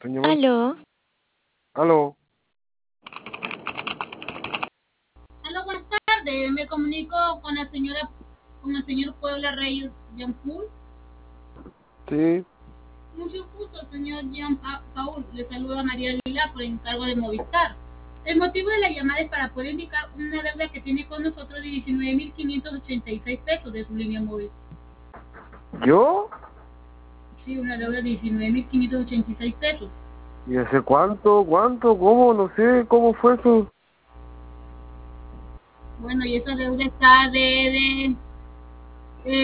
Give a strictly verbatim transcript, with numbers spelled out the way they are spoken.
Señor, Aló, aló, Hola, buenas tardes. Me comunico con la señora, con el señor Puebla Reyes Jean-Paul. sí, Mucho gusto, señor Jean-Paul. Le saluda María Lila por encargo de Movistar. El motivo de la llamada es para poder indicar una deuda que tiene con nosotros de diecinueve mil quinientos ochenta y seis pesos de su línea móvil. ¿yo? Sí, una deuda de diecinueve mil quinientos ochenta y seis pesos. ¿Y hace cuánto, cuánto, cómo, no sé, cómo fue eso? Bueno, y esa deuda está de, de